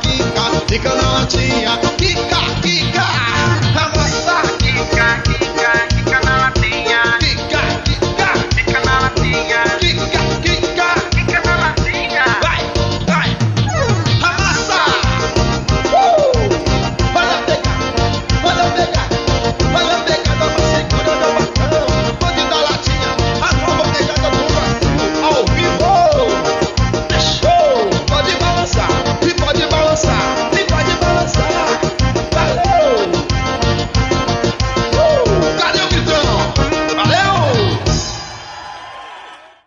Quica na latinha, quica, quica. Amassa, Quica, quica, quica na latinha. quica, quica. Quica na latinha. Quica, quica. Quica na latinha. Vai, vai. Amassa. Manda pegar, manda pegar.